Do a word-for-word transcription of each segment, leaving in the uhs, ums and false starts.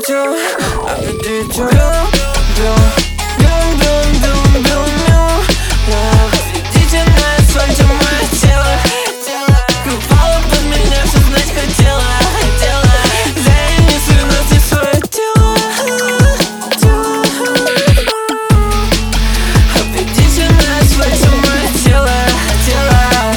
хотел видеть тебя. Бьем, бьем, бьем, бьем, бьем, бьем. Видите на асфальте мое тело. Упала под меня, все знать хотела. Хотела занеси вновь свое тело. Видите на асфальте мое тело. Тело,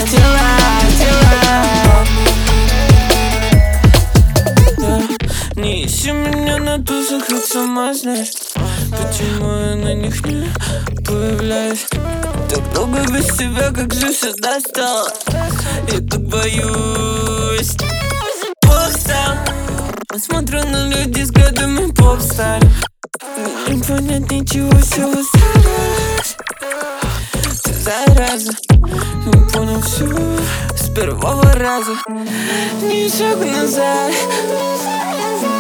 тело, тело. Не ищи меня на тусах, ведь сама знаешь, почему я на них не появляюсь. Так долго без тебя, как же все достало. Я так боюсь. Попстар. Смотрю на людей с годами попстар. Не понять ничего, все устраиваюсь. Ты зараза, не понял все с первого раза. Ни шагу назад.